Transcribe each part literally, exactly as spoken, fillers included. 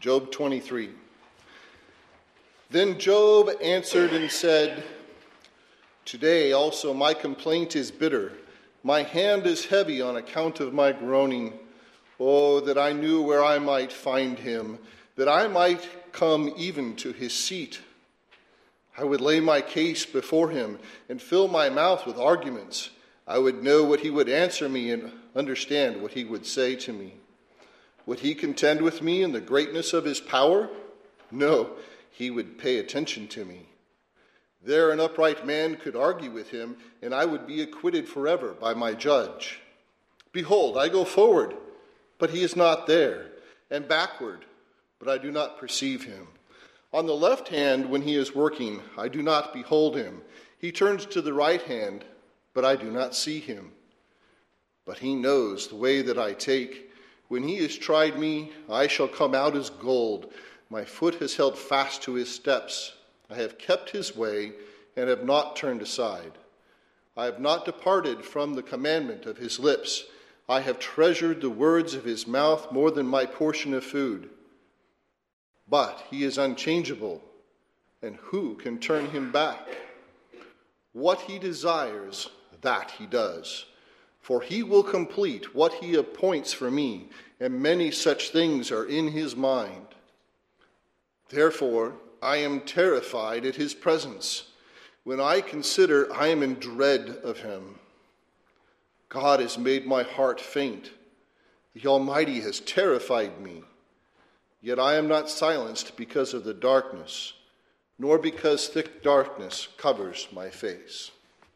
Job twenty-three. Then Job answered and said, Today also my complaint is bitter. My hand is heavy on account of my groaning. Oh, that I knew where I might find him, that I might come even to his seat. I would lay my case before him and fill my mouth with arguments. I would know what he would answer me and understand what he would say to me. Would he contend with me in the greatness of his power? No, he would pay attention to me. There an upright man could argue with him, and I would be acquitted forever by my judge. Behold, I go forward, but he is not there, and backward, but I do not perceive him. On the left hand, when he is working, I do not behold him. He turns to the right hand, but I do not see him. But he knows the way that I take. When he has tried me, I shall come out as gold. My foot has held fast to his steps. I have kept his way and have not turned aside. I have not departed from the commandment of his lips. I have treasured the words of his mouth more than my portion of food. But he is unchangeable, and who can turn him back? What he desires, that he does. For he will complete what he appoints for me, and many such things are in his mind. Therefore, I am terrified at his presence. When I consider, I am in dread of him. God has made my heart faint. The Almighty has terrified me. Yet I am not silenced because of the darkness, nor because thick darkness covers my face.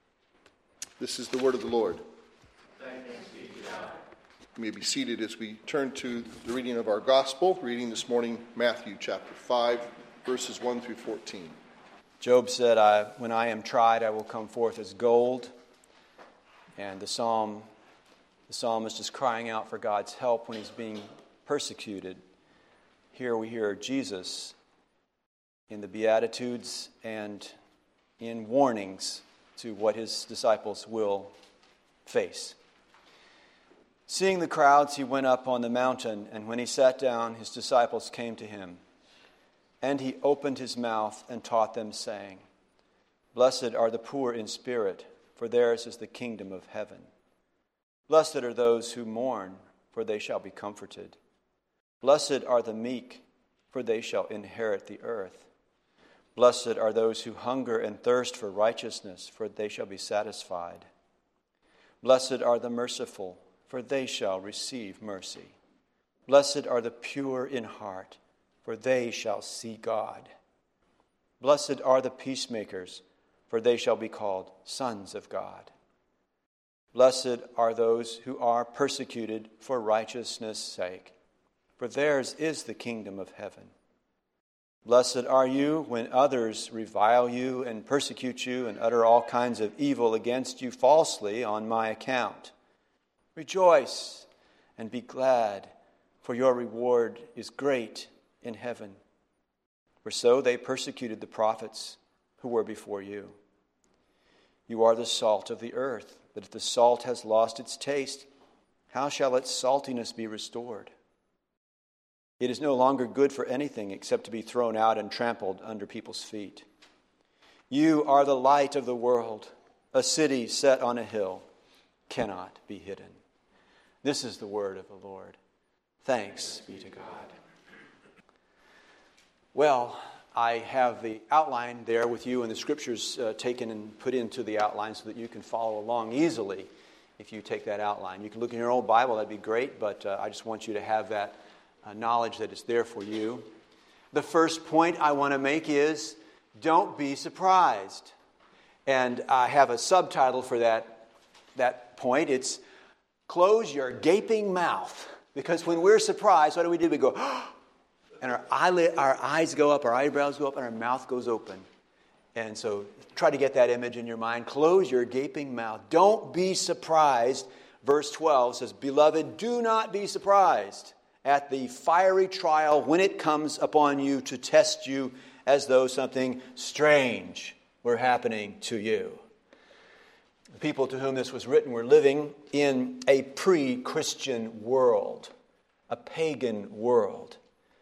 This is the word of the Lord. Thanks be to God. You may be seated as we turn to the reading of our gospel, reading this morning Matthew chapter five, verses one through fourteen. Job said, I, when I am tried, I will come forth as gold. And the psalm, the psalmist is crying out for God's help when he's being persecuted. Here we hear Jesus in the Beatitudes and in warnings to what his disciples will face. Seeing the crowds, he went up on the mountain, and when he sat down, his disciples came to him. And he opened his mouth and taught them, saying, Blessed are the poor in spirit, for theirs is the kingdom of heaven. Blessed are those who mourn, for they shall be comforted. Blessed are the meek, for they shall inherit the earth. Blessed are those who hunger and thirst for righteousness, for they shall be satisfied. Blessed are the merciful, for they shall receive mercy. Blessed are the pure in heart, for they shall see God. Blessed are the peacemakers, for they shall be called sons of God. Blessed are those who are persecuted for righteousness' sake, for theirs is the kingdom of heaven. Blessed are you when others revile you and persecute you and utter all kinds of evil against you falsely on my account. Rejoice and be glad, for your reward is great in heaven. For so they persecuted the prophets who were before you. You are the salt of the earth, but if the salt has lost its taste, how shall its saltiness be restored? It is no longer good for anything except to be thrown out and trampled under people's feet. You are the light of the world. A city set on a hill cannot be hidden. This is the word of the Lord. Thanks be to God. Well, I have the outline there with you and the scriptures uh, taken and put into the outline so that you can follow along easily if you take that outline. You can look in your old Bible, that'd be great, but uh, I just want you to have that uh, knowledge that it's there for you. The first point I want to make is, don't be surprised. And I have a subtitle for that, that point. It's, close your gaping mouth. Because when we're surprised, what do we do? We go, and our eyelid, our eyes go up, our eyebrows go up, and our mouth goes open. And so try to get that image in your mind. Close your gaping mouth. Don't be surprised. Verse twelve says, Beloved, do not be surprised at the fiery trial when it comes upon you to test you as though something strange were happening to you. The people to whom this was written were living in a pre-Christian world, a pagan world,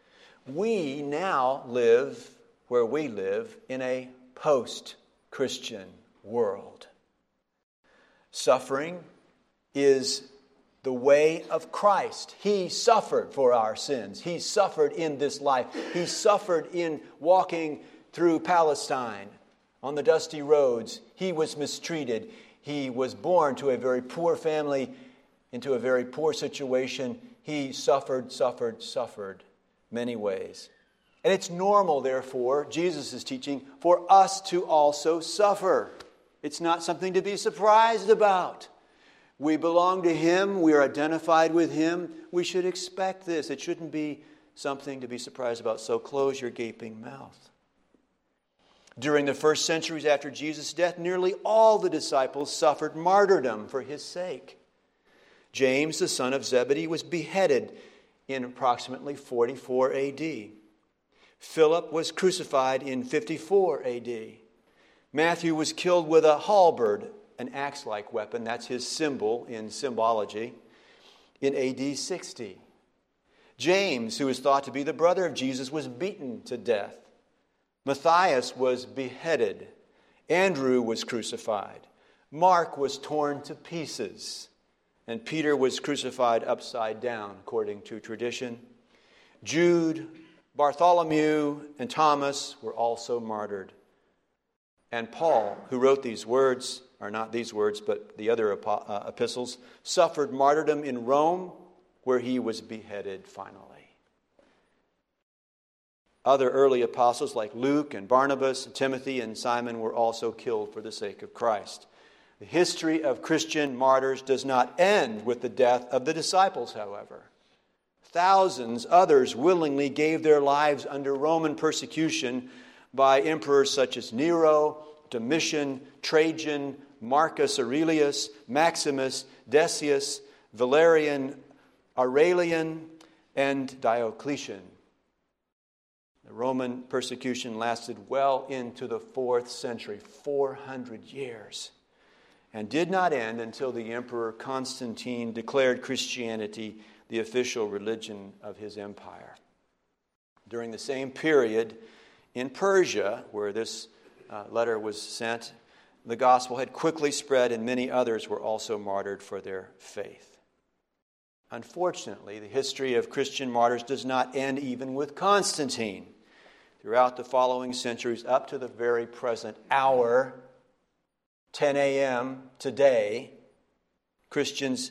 We now live, where we live, in a post-Christian world. Suffering is the way of Christ. He suffered for our sins. He suffered in this life. He suffered in walking through Palestine on the dusty roads. He was mistreated. He was born to a very poor family, into a very poor situation. He suffered, suffered, suffered many ways. And it's normal, therefore, Jesus is teaching, for us to also suffer. It's not something to be surprised about. We belong to Him. We are identified with Him. We should expect this. It shouldn't be something to be surprised about. So close your gaping mouth. During the first centuries after Jesus' death, nearly all the disciples suffered martyrdom for His sake. James, the son of Zebedee, was beheaded in approximately forty-four A D. Philip was crucified in fifty-four A D. Matthew was killed with a halberd, an axe-like weapon. That's his symbol in symbology, in A D sixty. James, who is thought to be the brother of Jesus, was beaten to death. Matthias was beheaded. Andrew was crucified. Mark was torn to pieces. And Peter was crucified upside down, according to tradition. Jude, Bartholomew, and Thomas were also martyred. And Paul, who wrote these words, or not these words, but the other epistles, suffered martyrdom in Rome, where he was beheaded finally. Other early apostles like Luke and Barnabas, and Timothy and Simon were also killed for the sake of Christ. The history of Christian martyrs does not end with the death of the disciples, however. Thousands others willingly gave their lives under Roman persecution by emperors such as Nero, Domitian, Trajan, Marcus Aurelius, Maximus, Decius, Valerian, Aurelian, and Diocletian. The Roman persecution lasted well into the fourth century, four hundred years, and did not end until the Emperor Constantine declared Christianity the official religion of his empire. During the same period, in Persia, where this uh, letter was sent, the gospel had quickly spread, and many others were also martyred for their faith. Unfortunately, the history of Christian martyrs does not end even with Constantine. Throughout the following centuries, up to the very present hour, ten a.m. today, Christians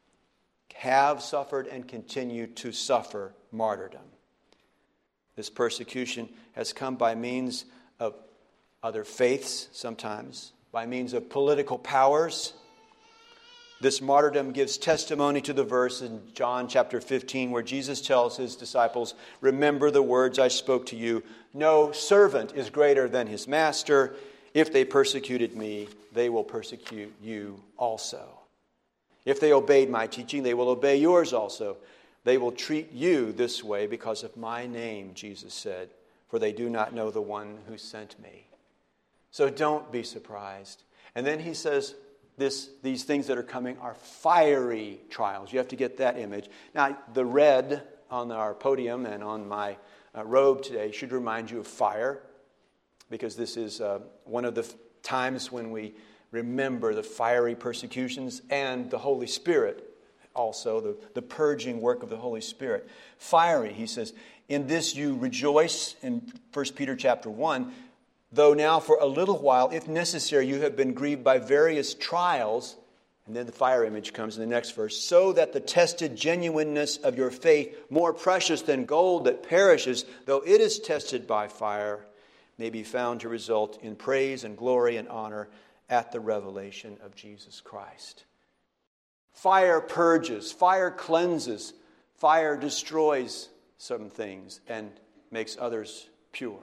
have suffered and continue to suffer martyrdom. This persecution has come by means of other faiths sometimes, by means of political powers. This martyrdom gives testimony to the verse in John chapter fifteen where Jesus tells his disciples, "Remember the words I spoke to you. No servant is greater than his master. If they persecuted me, they will persecute you also. If they obeyed my teaching, they will obey yours also. They will treat you this way because of my name," Jesus said, "for they do not know the one who sent me." So don't be surprised. And then he says, This, these things that are coming are fiery trials. You have to get that image. Now, the red on our podium and on my uh, robe today should remind you of fire, because this is uh, one of the f- times when we remember the fiery persecutions and the Holy Spirit also, the, the purging work of the Holy Spirit. Fiery, he says, "In this you rejoice," in First Peter chapter one, "though now for a little while, if necessary, you have been grieved by various trials," and then the fire image comes in the next verse, "so that the tested genuineness of your faith, more precious than gold that perishes, though it is tested by fire, may be found to result in praise and glory and honor at the revelation of Jesus Christ." Fire purges, fire cleanses, fire destroys some things and makes others pure.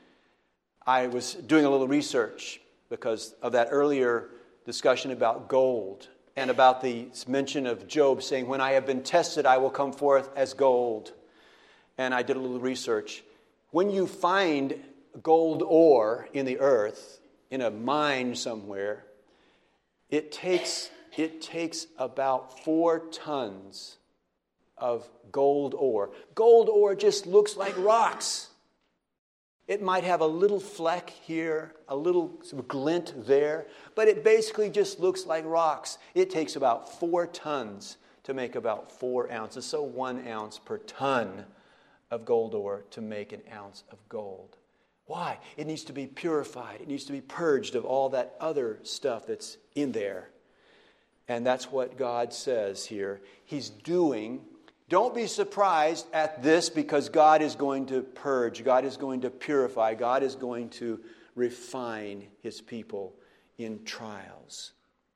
I was doing a little research because of that earlier discussion about gold and about the mention of Job saying, "When I have been tested, I will come forth as gold." And I did a little research. When you find gold ore in the earth, in a mine somewhere, it takes, it takes about four tons of gold ore. Gold ore just looks like rocks. It might have a little fleck here, a little sort of glint there, but it basically just looks like rocks. It takes about four tons to make about four ounces, so one ounce per ton of gold ore to make an ounce of gold. Why? It needs to be purified. It needs to be purged of all that other stuff that's in there. And that's what God says here. He's doing. Don't be surprised at this, because God is going to purge. God is going to purify. God is going to refine His people in trials.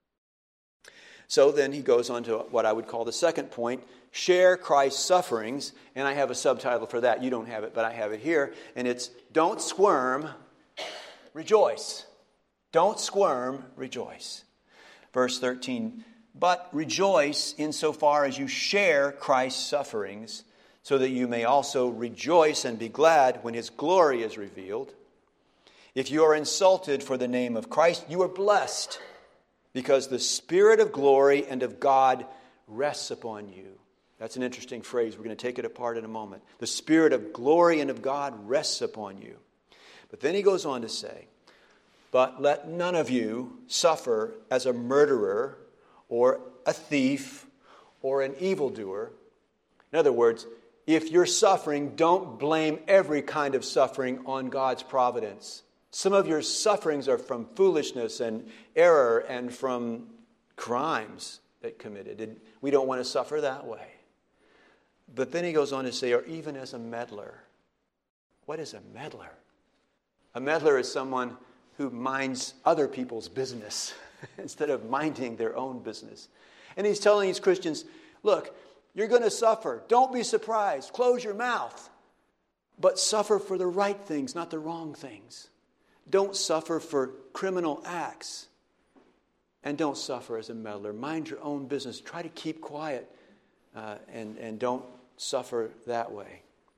So then he goes on to what I would call the second point. Share Christ's sufferings. And I have a subtitle for that. You don't have it, but I have it here. And it's, don't squirm, rejoice. Don't squirm, rejoice. Verse thirteen, but rejoice insofar as you share Christ's sufferings, so that you may also rejoice and be glad when His glory is revealed. If you are insulted for the name of Christ, you are blessed, because the Spirit of glory and of God rests upon you. That's an interesting phrase. We're going to take it apart in a moment. The Spirit of glory and of God rests upon you. But then he goes on to say, but let none of you suffer as a murderer or a thief or an evildoer. In other words, if you're suffering, don't blame every kind of suffering on God's providence. Some of your sufferings are from foolishness and error and from crimes that committed. And we don't want to suffer that way. But then he goes on to say, or even as a meddler. What is a meddler? A meddler is someone who minds other people's business instead of minding their own business. And he's telling these Christians, look, you're going to suffer. Don't be surprised. Close your mouth. But suffer for the right things, not the wrong things. Don't suffer for criminal acts. And don't suffer as a meddler. Mind your own business. Try to keep quiet uh, and, and don't suffer that way.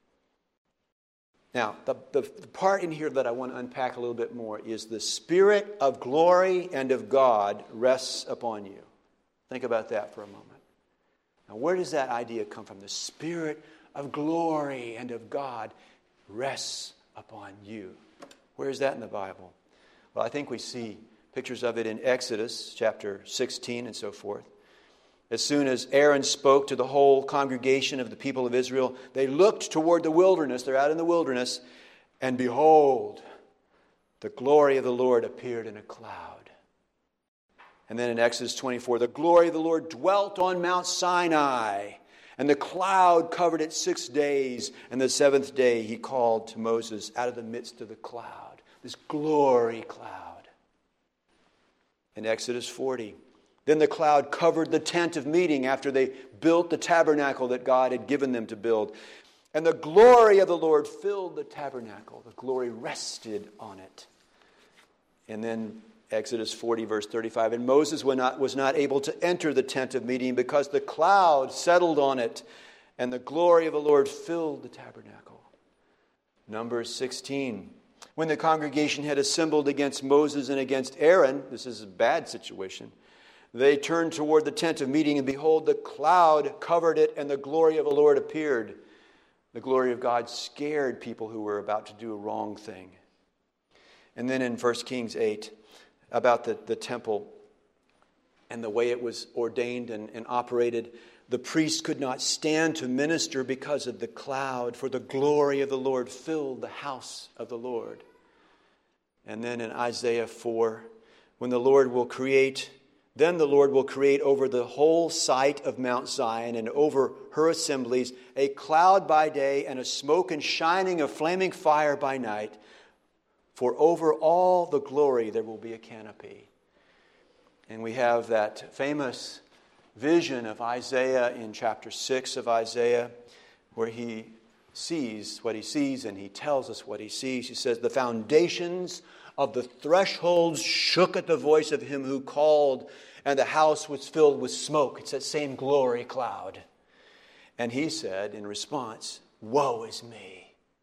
Now, the, the, the part in here that I want to unpack a little bit more is the Spirit of glory and of God rests upon you. Think about that for a moment. Now, where does that idea come from? The Spirit of glory and of God rests upon you. Where is that in the Bible? Well, I think we see pictures of it in Exodus chapter sixteen and so forth. As soon as Aaron spoke to the whole congregation of the people of Israel, they looked toward the wilderness. They're out in the wilderness. And behold, the glory of the Lord appeared in a cloud. And then in Exodus twenty-four, the glory of the Lord dwelt on Mount Sinai. And the cloud covered it six days. And the seventh day he called to Moses out of the midst of the cloud. This glory cloud. In Exodus forty, then the cloud covered the tent of meeting after they built the tabernacle that God had given them to build. And the glory of the Lord filled the tabernacle. The glory rested on it. And then Exodus forty, verse thirty-five, and Moses was not, was not able to enter the tent of meeting because the cloud settled on it, and the glory of the Lord filled the tabernacle. Numbers sixteen, when the congregation had assembled against Moses and against Aaron, this is a bad situation, they turned toward the tent of meeting, and behold, the cloud covered it, and the glory of the Lord appeared. The glory of God scared people who were about to do a wrong thing. And then in First Kings eight, about the, the temple and the way it was ordained and, and operated, the priests could not stand to minister because of the cloud, for the glory of the Lord filled the house of the Lord. And then in Isaiah four, when the Lord will create, then the Lord will create over the whole site of Mount Zion and over her assemblies a cloud by day and a smoke and shining of flaming fire by night. For over all the glory there will be a canopy. And we have that famous vision of Isaiah in chapter six of Isaiah, where he sees what he sees and he tells us what he sees. He says, the foundations of the thresholds shook at the voice of him who called, and the house was filled with smoke. It's that same glory cloud. And he said in response, woe is me.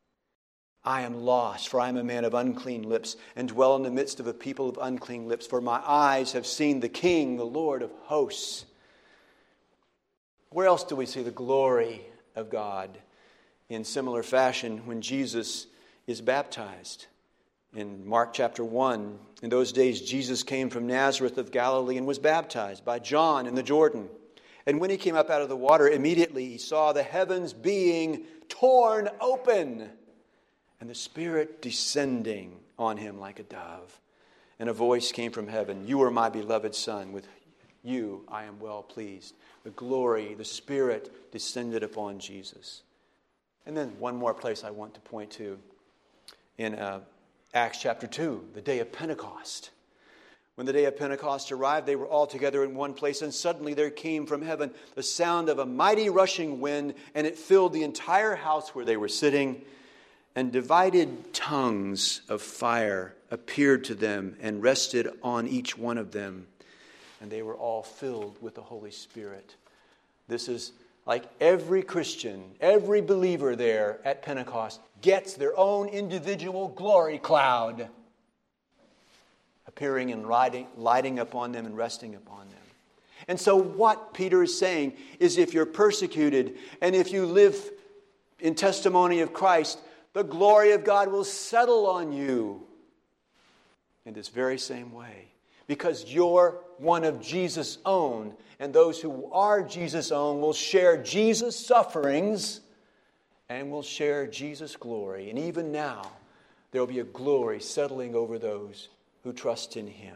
I am lost, for I am a man of unclean lips, and dwell in the midst of a people of unclean lips. For my eyes have seen the King, the Lord of hosts. Where else do we see the glory of God? In similar fashion, when Jesus is baptized. In Mark chapter one, in those days Jesus came from Nazareth of Galilee and was baptized by John in the Jordan. And when he came up out of the water, immediately he saw the heavens being torn open and the Spirit descending on him like a dove. And a voice came from heaven, "You are my beloved Son. With you I am well pleased." The glory, the Spirit descended upon Jesus. And then one more place I want to point to in uh, Acts chapter two, the day of Pentecost. When the day of Pentecost arrived, they were all together in one place, and suddenly there came from heaven the sound of a mighty rushing wind, and it filled the entire house where they were sitting. And divided tongues of fire appeared to them and rested on each one of them. And they were all filled with the Holy Spirit. This is like every Christian, every believer there at Pentecost gets their own individual glory cloud appearing and lighting, lighting upon them and resting upon them. And so what Peter is saying is, if you're persecuted and if you live in testimony of Christ, the glory of God will settle on you in this very same way. Because you're one of Jesus' own, and those who are Jesus' own will share Jesus' sufferings and will share Jesus' glory. And even now, there will be a glory settling over those who trust in Him.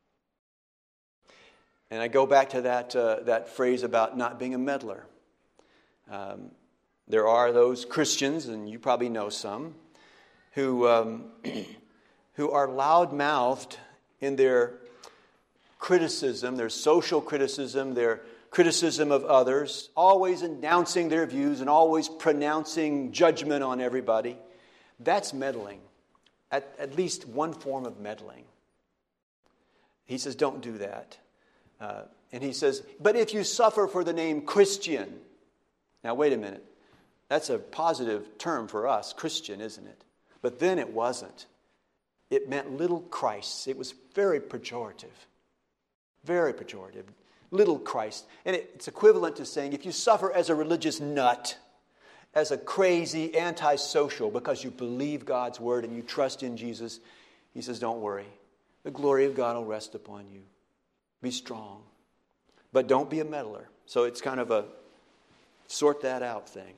And I go back to that, uh, that phrase about not being a meddler. Um, there are those Christians, and you probably know some, who, um, who are loud-mouthed in their criticism, their social criticism, their criticism of others, always announcing their views and always pronouncing judgment on everybody. That's meddling, at, at least one form of meddling. He says, don't do that. Uh, and he says, but if you suffer for the name Christian. Now, wait a minute. That's a positive term for us, Christian, isn't it? But then it wasn't. It meant little Christs. It was very pejorative. Very pejorative. Little Christ. And it, it's equivalent to saying if you suffer as a religious nut, as a crazy antisocial because you believe God's word and you trust in Jesus, he says, don't worry. The glory of God will rest upon you. Be strong. But don't be a meddler. So it's kind of a sort that out thing.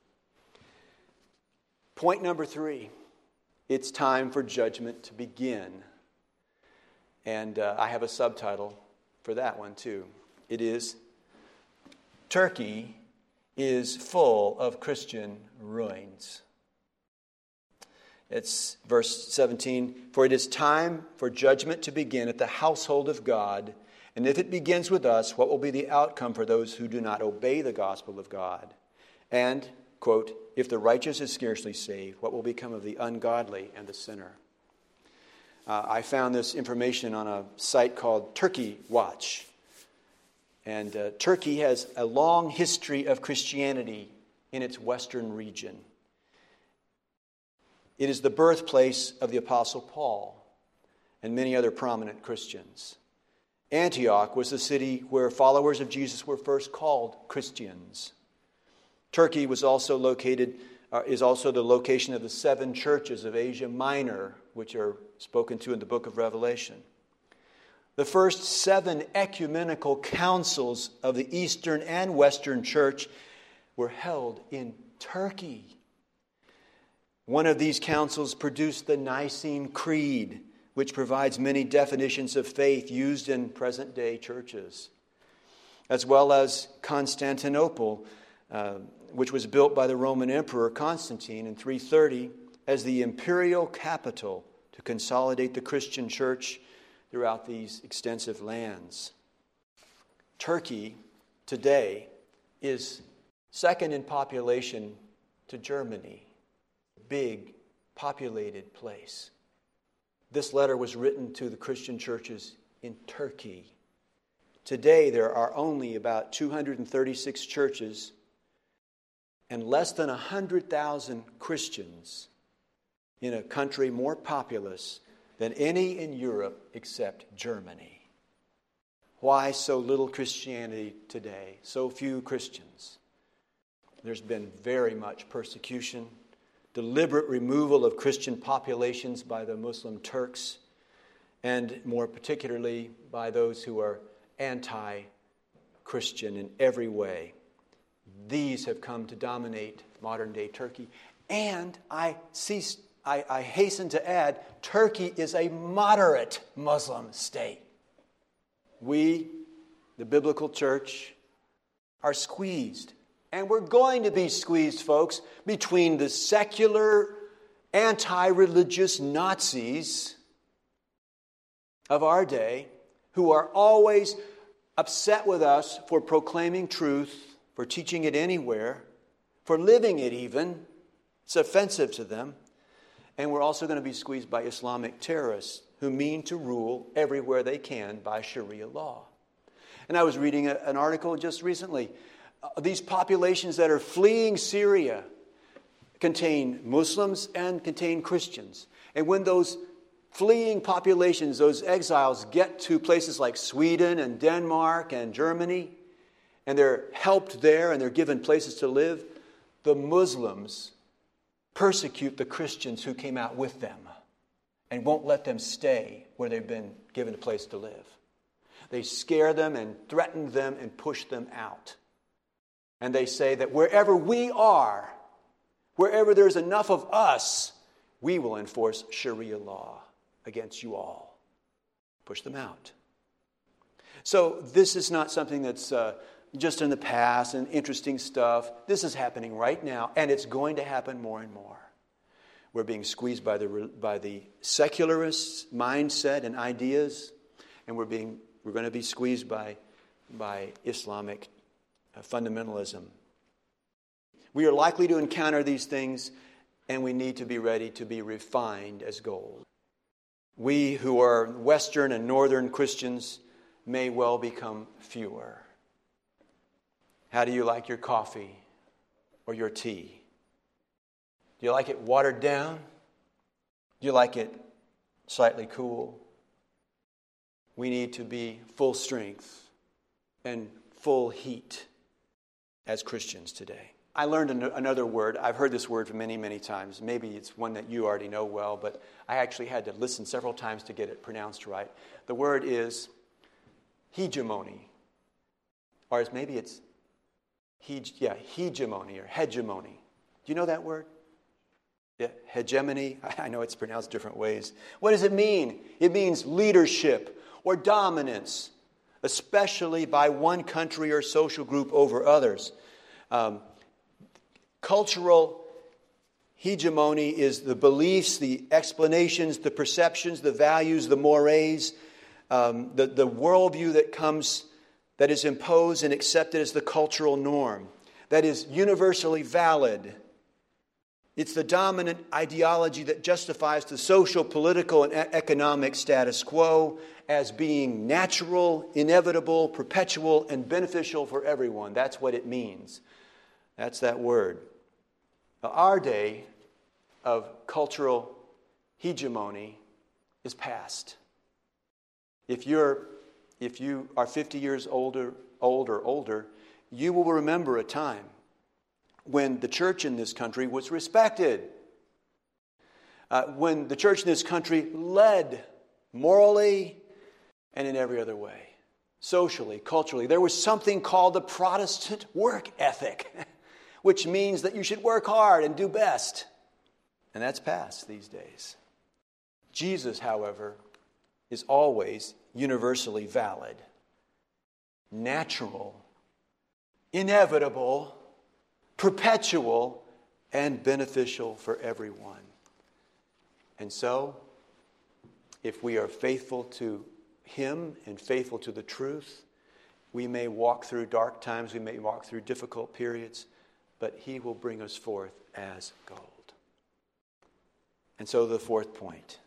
Point number three. It's time for judgment to begin. And uh, I have a subtitle for that one too. It is, Turkey is full of Christian ruins. It's verse seventeen. For it is time for judgment to begin at the household of God. And if it begins with us, what will be the outcome for those who do not obey the gospel of God? And, quote, if the righteous is scarcely saved, what will become of the ungodly and the sinner? Uh, I found this information on a site called Turkey Watch. And uh, Turkey has a long history of Christianity in its western region. It is the birthplace of the Apostle Paul and many other prominent Christians. Antioch was the city where followers of Jesus were first called Christians. Turkey was also located, uh, is also the location of the seven churches of Asia Minor, which are spoken to in the book of Revelation. The first seven ecumenical councils of the Eastern and Western Church were held in Turkey. One of these councils produced the Nicene Creed, which provides many definitions of faith used in present-day churches, as well as Constantinople, uh, which was built by the Roman Emperor Constantine in three thirty as the imperial capital to consolidate the Christian church throughout these extensive lands. Turkey today is second in population to Germany, a big populated place. This letter was written to the Christian churches in Turkey. Today there are only about two hundred thirty-six churches and less than one hundred thousand Christians in a country more populous than any in Europe except Germany. Why so little Christianity today? So few Christians. There's been very much persecution, deliberate removal of Christian populations by the Muslim Turks, and more particularly by those who are anti-Christian in every way. These have come to dominate modern-day Turkey. And I, cease, I, I hasten to add, Turkey is a moderate Muslim state. We, the biblical church, are squeezed. And we're going to be squeezed, folks, between the secular, anti-religious Nazis of our day, who are always upset with us for proclaiming truth, for teaching it anywhere, for living it even. It's offensive to them. And we're also going to be squeezed by Islamic terrorists who mean to rule everywhere they can by Sharia law. And I was reading a, an article just recently. Uh, these populations that are fleeing Syria contain Muslims and contain Christians. And when those fleeing populations, those exiles, get to places like Sweden and Denmark and Germany, and they're helped there and they're given places to live, the Muslims persecute the Christians who came out with them and won't let them stay where they've been given a place to live. They scare them and threaten them and push them out. And they say that wherever we are, wherever there's enough of us, we will enforce Sharia law against you all. Push them out. So this is not something that's uh, just in the past and interesting stuff. This is happening right now, and it's going to happen more and more. We're being squeezed by the by the secularist mindset and ideas, and we're being we're going to be squeezed by by Islamic uh, fundamentalism. We are likely to encounter these things, and we need to be ready to be refined as gold. We who are Western and Northern Christians may well become fewer. How do you like your coffee or your tea? Do you like it watered down? Do you like it slightly cool? We need to be full strength and full heat as Christians today. I learned an- another word. I've heard this word many, many times. Maybe it's one that you already know well, but I actually had to listen several times to get it pronounced right. The word is hegemony. Or it's, maybe it's Hege, yeah, hegemony or hegemony. Do you know that word? Yeah, hegemony. I know it's pronounced different ways. What does it mean? It means leadership or dominance, especially by one country or social group over others. Um, cultural hegemony is the beliefs, the explanations, the perceptions, the values, the mores, um, the, the worldview that comes that is imposed and accepted as the cultural norm, that is universally valid. It's the dominant ideology that justifies the social, political, and economic status quo as being natural, inevitable, perpetual, and beneficial for everyone. That's what it means. That's that word. Now, our day of cultural hegemony is past. If you're If you are fifty years older, old or older, you will remember a time when the church in this country was respected. Uh, when the church in this country led morally and in every other way. Socially, culturally. There was something called the Protestant work ethic, which means that you should work hard and do best. And that's past these days. Jesus, however, is always universally valid, natural, inevitable, perpetual, and beneficial for everyone. And so, if we are faithful to Him and faithful to the truth, we may walk through dark times, we may walk through difficult periods, but He will bring us forth as gold. And so the fourth point,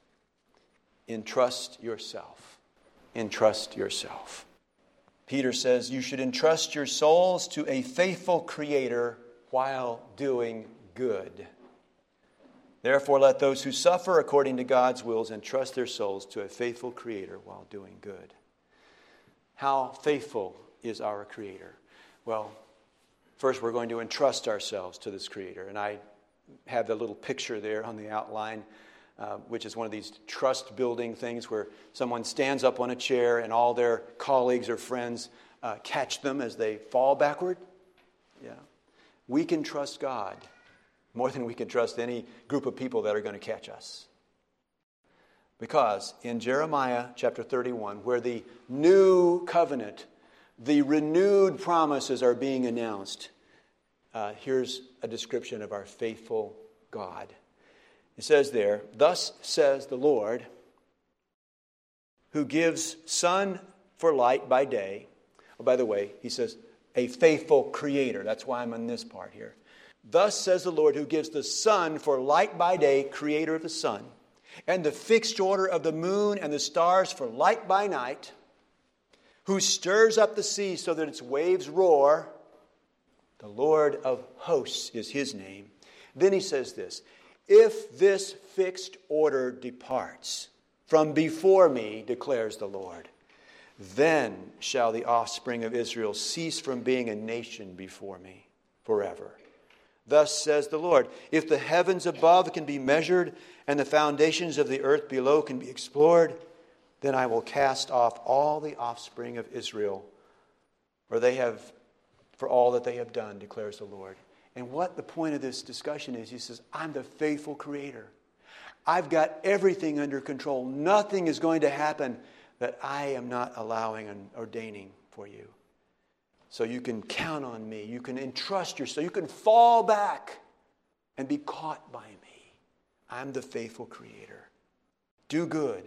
entrust yourself. Entrust yourself. Peter says you should entrust your souls to a faithful Creator while doing good. Therefore, let those who suffer according to God's wills entrust their souls to a faithful Creator while doing good. How faithful is our Creator? Well, first we're going to entrust ourselves to this Creator. And I have the little picture there on the outline, uh, which is one of these trust-building things where someone stands up on a chair and all their colleagues or friends uh, catch them as they fall backward. Yeah. We can trust God more than we can trust any group of people that are going to catch us. Because in Jeremiah chapter thirty-one, where the new covenant, the renewed promises are being announced, uh, here's a description of our faithful God. It says there, "Thus says the Lord, who gives sun for light by day." Oh, by the way, he says, a faithful Creator. That's why I'm on this part here. "Thus says the Lord, who gives the sun for light by day," Creator of the sun, "and the fixed order of the moon and the stars for light by night, who stirs up the sea so that its waves roar. The Lord of hosts is his name." Then he says this, "If this fixed order departs from before me, declares the Lord, then shall the offspring of Israel cease from being a nation before me forever. Thus says the Lord, if the heavens above can be measured and the foundations of the earth below can be explored, then I will cast off all the offspring of Israel, for they have, for all that they have done, declares the Lord." And what the point of this discussion is, he says, I'm the faithful Creator. I've got everything under control. Nothing is going to happen that I am not allowing and ordaining for you. So you can count on me. You can entrust yourself. You can fall back and be caught by me. I'm the faithful Creator. Do good.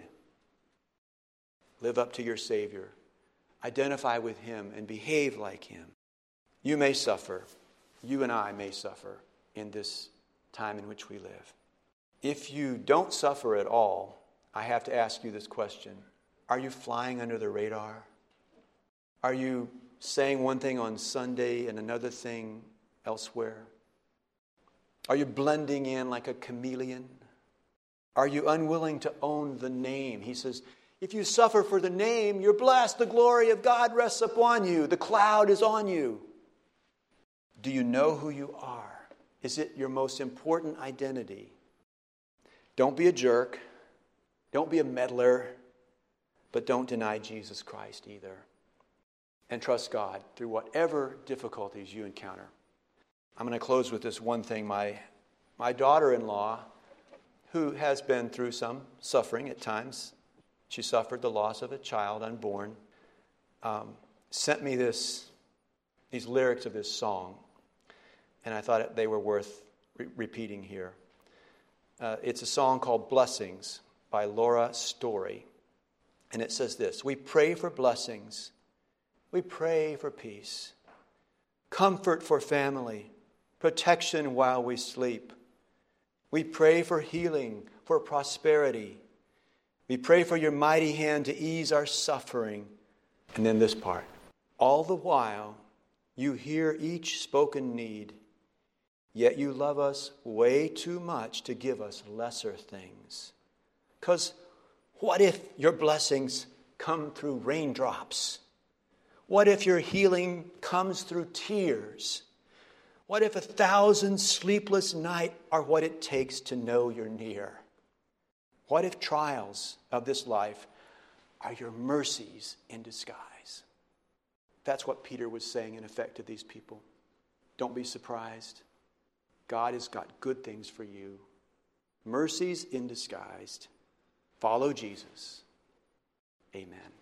Live up to your Savior. Identify with Him and behave like Him. You may suffer. You and I may suffer in this time in which we live. If you don't suffer at all, I have to ask you this question. Are you flying under the radar? Are you saying one thing on Sunday and another thing elsewhere? Are you blending in like a chameleon? Are you unwilling to own the name? He says, if you suffer for the name, you're blessed. The glory of God rests upon you. The cloud is on you. Do you know who you are? Is it your most important identity? Don't be a jerk. Don't be a meddler. But don't deny Jesus Christ either. And trust God through whatever difficulties you encounter. I'm going to close with this one thing. My, my daughter-in-law, who has been through some suffering at times, she suffered the loss of a child unborn, um, sent me this, these lyrics of this song. And I thought they were worth re- repeating here. Uh, it's a song called Blessings by Laura Story. And it says this, we pray for blessings. We pray for peace. Comfort for family. Protection while we sleep. We pray for healing, for prosperity. We pray for your mighty hand to ease our suffering. And then this part. All the while, you hear each spoken need. Yet you love us way too much to give us lesser things. Because what if your blessings come through raindrops? What if your healing comes through tears? What if a thousand sleepless nights are what it takes to know you're near? What if trials of this life are your mercies in disguise? That's what Peter was saying in effect to these people. Don't be surprised. God has got good things for you. Mercies in disguise. Follow Jesus. Amen.